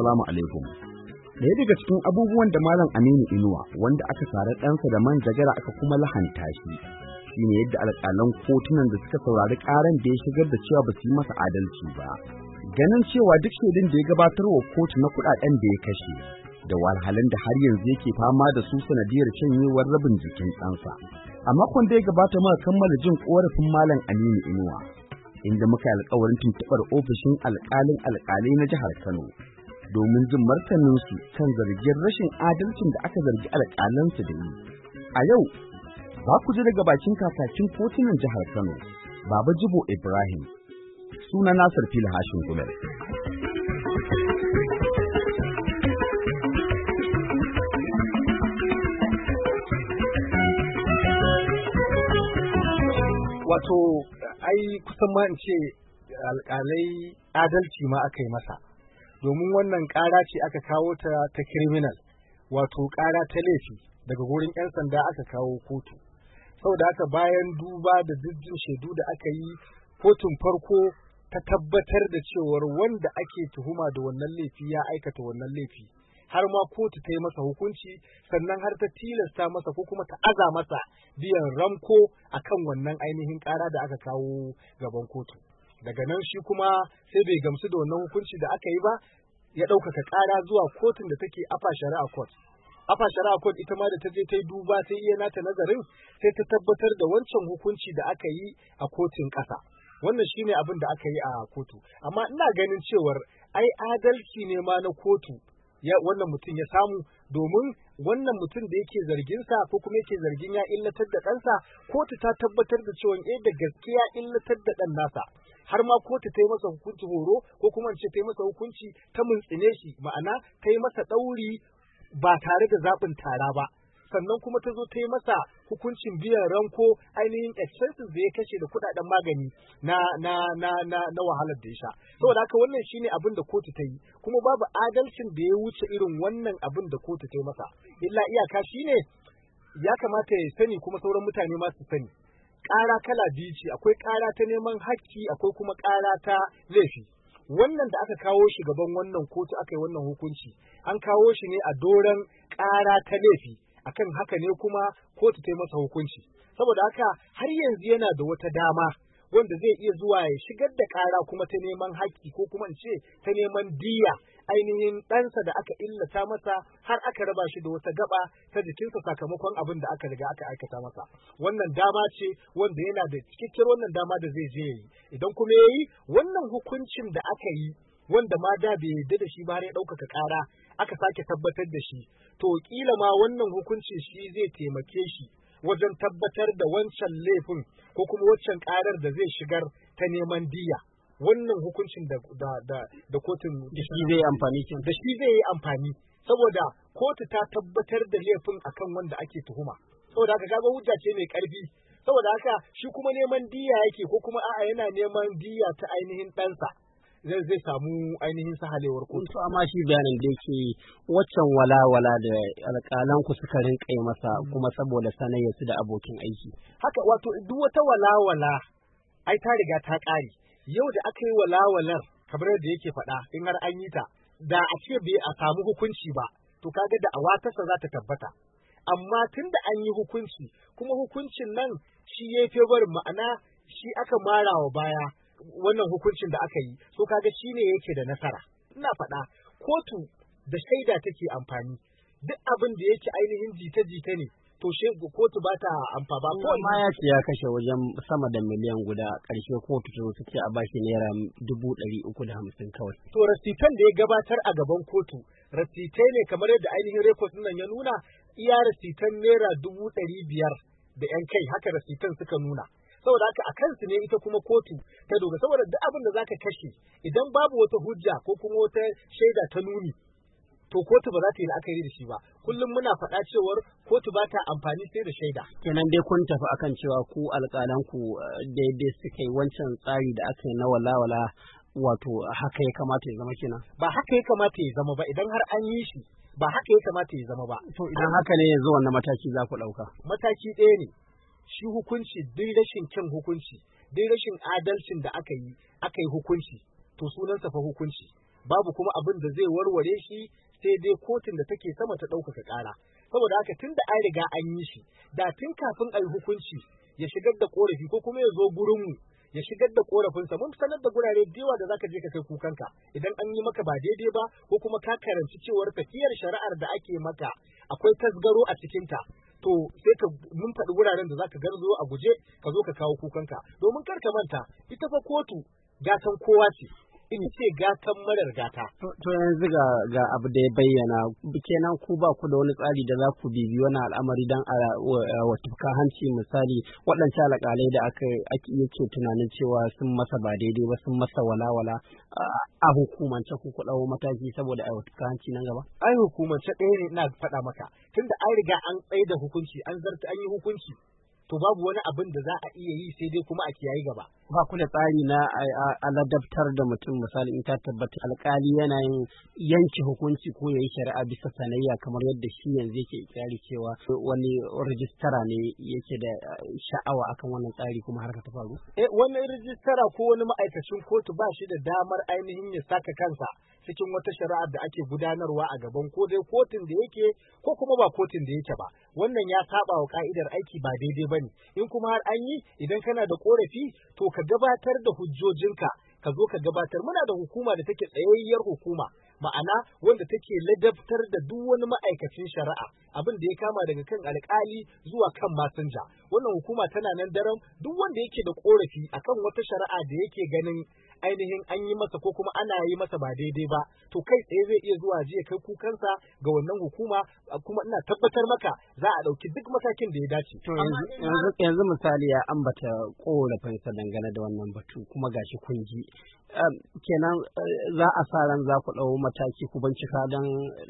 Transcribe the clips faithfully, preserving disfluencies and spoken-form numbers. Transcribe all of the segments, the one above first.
assalamu alaikum. Daya daga cikin abubuwan da Malam Aminu Inuwa wanda aka sare ɗansa da manjagara aka kuma lahanta shi shine yadda alƙalan kotunan da suka saurari ƙaran da ya shigar da cewa ba su yi masa adalci ba. Ganin cewa duk shaidun da ya gabatar wa kotu na kuɗaɗen da ya kashe da wahalhalun da har yanzu yake fama da su sanadiyar shanyewar rabin jikin ɗansa. A makon da ya gabata muka kammala jin ƙorafin Malam Aminu Inuwa, inda muka yi alƙawarin tuntuɓar ofishin alƙalin alƙalai na jihar Kano domin jin martaninsu kan zargin rashin adalcin da aka zargi alƙalansu da yi. A yau, za ku ji daga bakin kakakin kotunan jihar Kano, Baba Jibo Ibrahim, suna Nasir Fili Hashin Gumel. Wato, ai kusan ma in ce alƙalai adalci ma aka yi masa, domin wannan ƙara ce aka kawo ta ta criminal, wato ƙara ta laifi daga gurin 'yan sanda aka kawo kotu. Saboda haka bayan duba da dukkan shaidu da aka yi, kotun farko ta tabbatar da cewar wanda ake tuhuma da wannan laifi ya aikata wannan laifi, har ma kotu ta yi masa hukunci, sannan har ta tilasta masa ko kuma ta aza masa biyan ramko akan wannan ainihin ƙara da aka kawo gaban kotu. Daga nan shi kuma sai bai gamsu da wannan hukunci da aka yi ba, ya ɗaukaka ƙara zuwa kotun da take Afa Shari'a Court. Afa Shari'a Court ita ma da ta je ta yi duba sai iya nata nazarin, sai ta tabbatar da wancan hukunci da aka yi a kotun ƙasa. Wannan shine abin da aka yi a kotu. Amma ina ganin cewar ai adalci ne ma na kotu ya wannan mutum ya samu, domin wannan mutum da yake zargin sa ko kuma yake zargin ya illatar da ɗansa, kotu ta tabbatar da cewa eh da gaskiya illatar da ɗan nasa. Har ma kotu ta yi masa hukunci horo ko kuma ce ta yi masa hukunci ta muntsine shi, ma'ana ta yi masa ɗauri ba tare da zaɓin tara ba. Sannan kuma ta zo ta yi masa hukuncin biyan ranko ainihin expenses da ya kashe da kuɗaɗen magani na na na na na wahalar da ya sha. Saboda haka wannan shine abin da kotu ta yi, kuma babu adalcin da ya wuce irin wannan abin da kotu ta yi masa. Illa iyaka shine ya kamata ya sani kuma sauran mutane ma su sani. Ƙara kala biyu ce, akwai ƙara ta neman hakki, akwai kuma ƙara ta laifi. Wannan da aka kawo shi gaban wannan kotu aka yi wannan hukunci, an kawo shi ne a doron ƙara ta laifi, akan haka ne kuma kotu ta yi masa hukunci. Saboda haka har yanzu yana da wata dama wanda zai iya zuwa ya shigar da ƙara kuma ta neman haƙƙi ko kuma in ce ta neman diya ainihin ɗansa da aka illata masa har aka raba shi da wata gaba ta jikinsa sakamakon abin da aka riga aka aikata masa. Wannan dama ce wanda yana da cikakkiyar wannan dama da zai je yayi. Idan kuma yayi wannan hukuncin da aka yi wanda ma da bai yarda da shi ba har ya ɗaukaka ƙara aka sake tabbatar da shi, to kila ma wannan hukuncin shi zai taimake shi wajen tabbatar da wancan laifin ko kuma waccan ƙarar da zai shigar ta neman diya. Wannan hukuncin da da da, da kotun da shi zai amfani da shi zai yi amfani, saboda kotu ta tabbatar da laifin akan wanda ake tuhuma. Saboda haka kaga hujja ce mai ƙarfi. Saboda haka shi kuma neman diya yake ko kuma a'a yana neman diya ta ainihin ɗansa. zai zai samu ainihin sahalewar kotu. To amma shi bayanin da yake waccan walawala da alƙalan ku suka rinƙa yi masa kuma saboda sanayyar su da abokin aiki. Haka wato duk wata walawala ai ta riga ta ƙare. Yau da aka yi walawalar kamar yadda yake faɗa in har an yi ta, da a ce bai a samu hukunci ba, to kaga da awatarsa za ta tabbata. Amma tun da an yi hukunci, kuma hukuncin nan shi ya yi favorin, ma'ana shi aka mara wa baya wannan hukuncin da aka yi, so kaga shi ne yake da nasara. Ina faɗa kotu da shaida take amfani, duk abin da yake ainihin jita-jita ne to she kotu ba ta amfa ba. Ko ma ya ce ya kashe wajen sama da miliyan guda, ƙarshe kotu ta su ce a bashi naira dubu ɗari uku da hamsin kawai. To rasitan da ya gabatar a gaban kotu rasitai ne kamar yadda ainihin rekod nan ya nuna, iya rasitan naira dubu ɗari biyar da ‘yan kai, haka rasitan suka nuna. Saboda haka a kansu ne ita kuma kotu ta dogara, saboda duk abin da zaka kashe idan babu wata hujja ko kuma wata shaida ta nuni, to kotu ba za ta yi la'akari da shi ba. Kullum muna faɗa cewar kotu ba ta amfani sai da shaida. Kenan dai kun tafi akan cewa ku alƙalan ku daidai suka yi wancan tsari da aka yi na walawala, wato haka ya kamata ya zama kenan. Ba haka ya kamata ya zama ba, idan har an yi shi ba haka ya kamata ya zama ba. To idan haka ne yanzu wannan mataki za ku ɗauka? Mataki ɗaya ne. Shi hukunci duk rashin kyan hukunci, duk rashin adalcin da aka yi, aka yi hukunci, to sunansa fa hukunci. babu kuma abin da zai warware shi sai dai kotun da take sama ta ɗaukaka ƙara. Saboda haka tun da an riga an yi shi, da tun kafin a yi hukunci ya shigar da ƙorafi ko kuma ya zo gurinmu ya shigar da ƙorafinsa, mun sanar da gurare da yawa da zaka je ka kai kukanka idan an yi maka ba daidai ba ko kuma ka karanci cewar tafiyar shari'ar da ake maka akwai tasgaro a cikinta. To sai ka mun faɗi wuraren da zaka garzo a guje ka zo ka kawo kukanka, domin kar ka manta ita fa kotu gatan kowa ce, in ce gatan marar gata. To yanzu ga ga abu da ya bayyana kenan ku ba ku da wani tsari da za ku bibi wani al'amari dan a watuka hanci, misali waɗancan alƙalai da aka ake yake tunanin cewa sun masa ba daidai ba, sun masa walawala a hukumance ku ku ɗau mataki saboda a watuka hanci nan gaba? Ai hukumance ɗaya ne ina faɗa maka, tunda an riga an tsaye da hukunci, an zarta an yi hukunci, to babu wani abin da za a iya yi sai dai kuma a kiyayi gaba. Ba ku da tsari na a ladabtar da mutum, misali in ta tabbata alkali yana yin yanke hukunci ko ya yi shari'a bisa sanayya kamar yadda shi yanzu yake ikirari cewa wani rijistara ne yake da sha'awa akan wannan tsari kuma har ka ta faru? Eh, wani rijistara ko wani ma'aikacin kotu ba shi da damar ainihin ya saka kansa cikin wata shari'ar da ake gudanarwa a gaban ko dai kotun da yake ko kuma ba kotun da yake ba. Wannan ya saba wa ka'idar aiki, ba daidai bane. In kuma har an yi, idan kana da korafi to ka gabatar da hujjojinka, ka zo ka gabatar. Muna da hukuma da take tsayayyar hukuma, ma'ana wanda take ladabtar da duk wani ma'aikacin shari'a, abin da ya kama daga kan alƙali zuwa kan masinja. Wannan hukuma tana nan daram, duk wanda yake da korafi akan wata shari'a da yake ganin ainihin an yi masa ko kuma ana yi masa ba daidai ba, to kai tsaye zai iya zuwa jiya kai kukansa ga wannan hukuma, kuma ina tabbatar maka za a ɗauki duk matakin da ya dace. To yanzu misali ya ambata korafinsa dangane da wannan batu kuma gashi kun ji. Kenan za a sa ran za ku ɗau mataki ku bincika don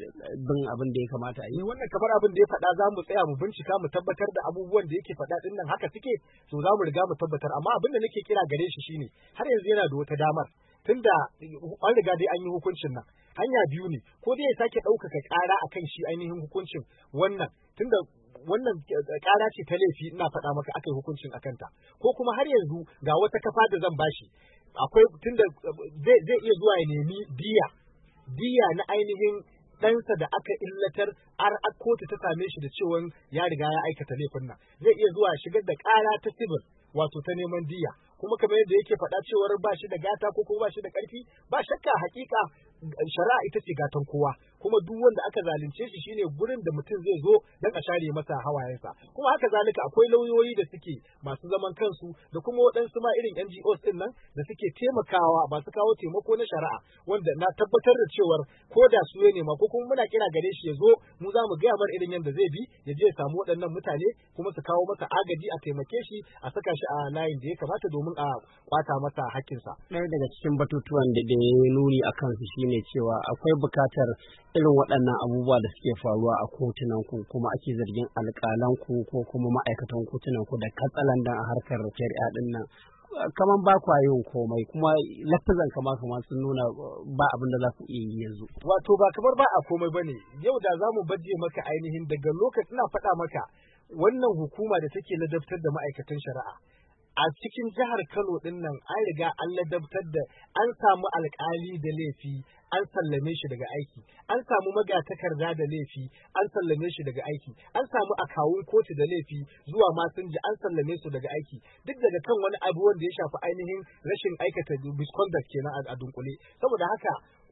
bin abin da ya kamata a yi. Wannan kamar abin da ya faɗa za mu tsaya mu bincika mu tabbatar da abubuwan da yake faɗa ɗin nan haka suke, to za mu riga mu tabbatar. Amma abin da nake kira gare shi shine har yanzu yana da wata damar, tunda an riga dai an yi hukuncin nan. Hanya biyu ne, ko dai ya sake ɗaukaka ƙara akan shi ainihin hukuncin wannan, tunda wannan ƙara ce ta laifi ina faɗa maka aka yi hukuncin akanta, ko kuma har yanzu ga wata kafa da zan bashi, akwai tunda zai zai iya zuwa ya nemi diya diya na ainihin ɗansa da aka illatar har kotu ta same shi da cewa ya riga ya aikata laifin nan, zai iya zuwa shigar da ƙara ta civil, wato ta neman diya. Kuma kamar yadda yake faɗa cewar ba shi da gata ko kuma ba shi da ƙarfi, ba shakka hakika shari'a ita ce gatan kowa, kuma duk wanda aka zalunce shi shine gurin da mutum zai zo dan a share masa hawayensa. Kuma haka zalika akwai lauyoyi da suke masu zaman kansu da kuma waɗansu ma irin N G Os din nan da suke taimakawa, masu kawo taimako na shari'a, wanda na tabbatar da cewar ko da su ya nema ko kuma muna kira gare shi ya zo, mu za mu gaya mar irin yadda zai bi ya je ya samu waɗannan mutane kuma su kawo masa agaji, a taimake shi, a saka shi a layin da ya kamata domin a kwata masa hakkinsa. Ɗaya daga cikin batutuwan da ya nuni a kansu shine cewa akwai bukatar irin waɗannan abubuwa da suke faruwa a kotunan ku kuma ake zargin alƙalan ku ko kuma ma'aikatan kotunan ku da katsalandan a harkar shari'a din nan, kaman ba kwa yin komai, kuma lafazan kama kama sun nuna ba abin da za ku iya yi yanzu. Wato ba kamar ba a komai bane. Yau da za mu baje maka ainihin daga lokacin, ina faɗa maka wannan hukuma da take ladabtar da ma'aikatan shari'a a cikin jihar Kano din nan, an riga an ladabtar da, an samu alƙali da laifi an sallame shi daga aiki, an samu magatakarda da laifi an sallame shi daga aiki, an samu akawun kotu da laifi zuwa masinja an sallame su daga aiki, duk daga kan wani abu wanda ya shafi ainihin rashin aikata misconduct kenan a dunkule. Saboda haka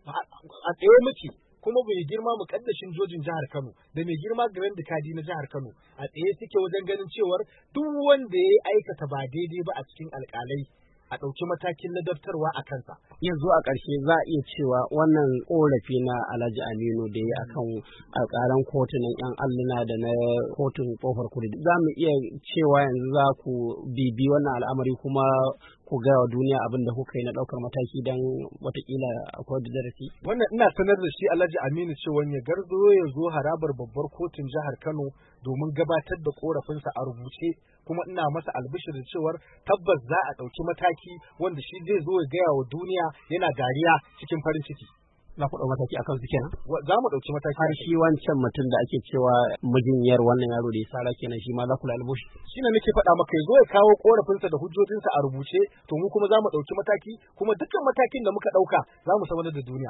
a tsaye muke, kuma mai girma mukaddashin jojin jihar Kano da mai girma Grand Kadi na jihar Kano a tsaye suke wajen ganin cewar duk wanda ya aikata ba daidai ba a cikin alƙalai a ɗauki matakin ladabtarwa a kansa. Yanzu a ƙarshe za a iya cewa wannan ƙorafi na Alhaji Aminu da ya akan alƙalan kotunan 'yan alluna da na kotun ƙofar kudu, za mu iya cewa yanzu za ku bibi wannan al'amari kuma ku gaya wa duniya abin da kuka yi na ɗaukar mataki don watakila akwai da darasi. Wannan ina sanar da shi Alhaji Aminu cewa ya garzo ya zo harabar babbar kotun jihar Kano domin gabatar da korafinsa a rubuce, kuma ina masa albishir da cewar tabbas za a ɗauki mataki wanda shi zai zo ya gaya wa duniya yana dariya cikin farin ciki. za ku ɗau mataki akan su kenan? Za mu ɗauki mataki. Har shi wancan mutum da ake cewa mijinyar wannan yaro da ya sara kenan shi ma za ku lalubo shi? Shi ne nake faɗa maka ya zo ya kawo ƙorafinsa da hujjojinsa a rubuce to mu kuma za mu ɗauki mataki kuma dukkan matakin da muka ɗauka za mu sanar da duniya.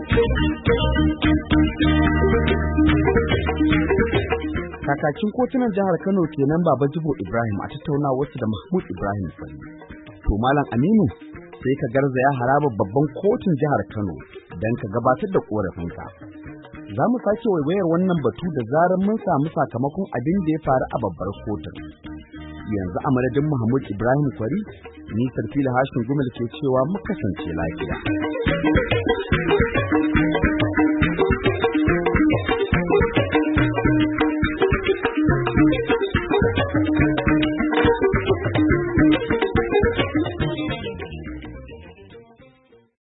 Kakakin kotunan jihar Kano kenan Baba Jibo Ibrahim a tattaunawarsu da Mahmud Ibrahim Fari. To Malam Aminu sai ka garzaya harabar babban kotun jihar Kano don ka gabatar da korafinka. Za mu sake waiwayar wannan batu da zarar mun samu sakamakon abin da ya faru a babbar kotun. Yanzu a madadin Mahmud Ibrahim Fari, ni Sarfila Hashin Gumal ke cewa mu kasance lafiya.